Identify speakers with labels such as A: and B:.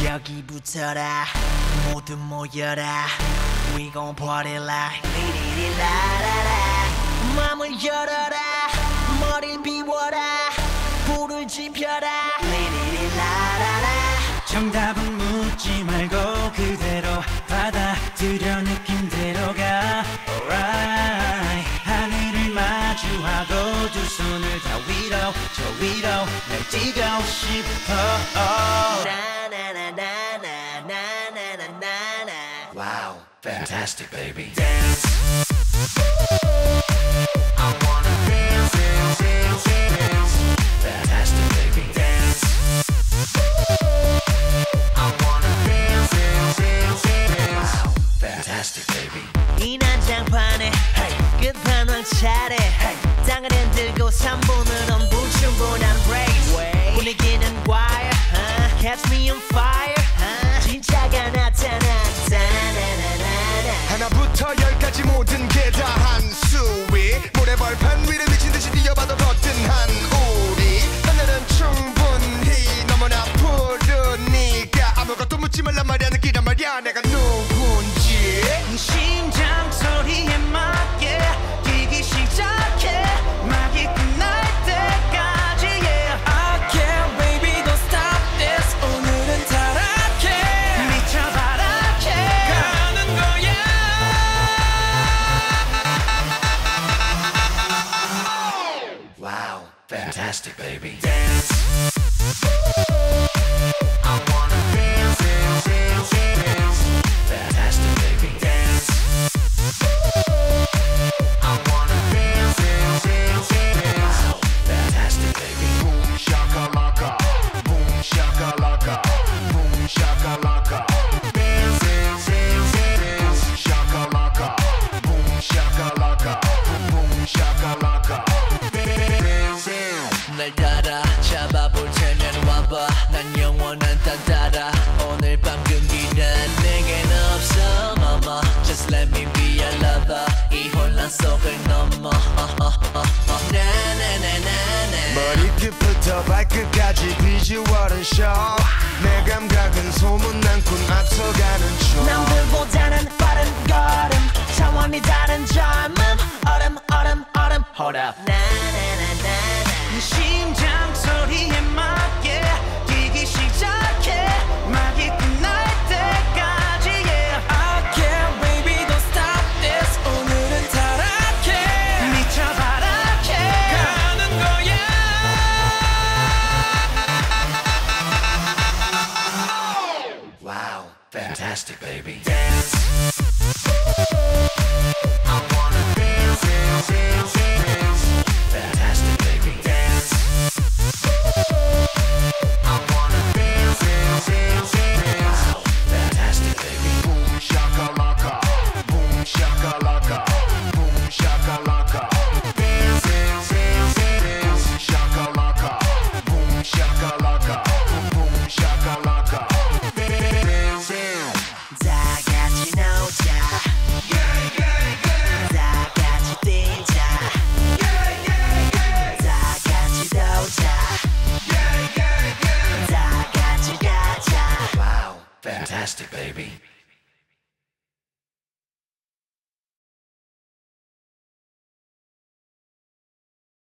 A: 여기 붙어라 모두 모여라 We gon' party like 리리리라라라 맘을 열어라 머리를 비워라 불을 지펴라 리리리라라라
B: 정답은 묻지 말고 그대로 받아들여 느낌대로 가 Alright 하늘을 마주하고 두 손을 다 위로 저 위로 날 뛰고 싶어
A: Wow, fantastic baby
B: Dance
A: I wanna dance, dance, dance, dance Fantastic baby Dance I wanna dance, dance, dance, dance Wow, fantastic baby 이 난장판에 끝판왕 차례 땅을 흔들고 3분은 불충분한 race 분위기는 wire Catch me on fire 진짜가 나타났다
C: 하나부터 열까지 모든 게 다 한수위 모래벌판 위를 미친듯이 뛰어봐도 거뜬한 우리 하늘은 충분히 너무나 푸르니까 아무것도 묻지 말란 말이야 느끼란 말이야 내가 누군지
B: 심장 소리에 맞게 뛰기 시작해 막이 끝날 때까지 yeah. I can't baby don't stop this 오늘은 타락해 미쳐 바라게 가는 거야
A: Wow, fantastic baby
B: Dance
A: I wanna dance, dance, dance, dance Fantastic baby
B: Dance
A: I wanna dance, dance, dance, dance Wow, fantastic baby
C: Boom shakalaka Boom shakalaka Boom shakalaka
A: Dance, dance, dance, dance
C: shakalaka Boom shakalaka Boom shakalaka
A: 날 따라 잡아볼 테면 와봐 난 영원한 딴 따라 오늘 밤 금기는 내겐 없어 mama Just let me be your lover 이 혼란 속을 넘어 나나나나나
C: 머리끝부터 발끝까지 비주얼은 show 내 감각은 소문난군 앞서가는 중
A: 남들보다는 빠른 걸음 차원이 다른 젊음 얼음 얼음 얼음 Hold up 나나나나나
B: 심장 소리에 맞게 뛰기 시작해 막이 끝날 때까지 yeah. I can't baby don't stop this 오늘은 타락해 미쳐 바라게 가는 거야
A: Wow, fantastic baby
B: Dance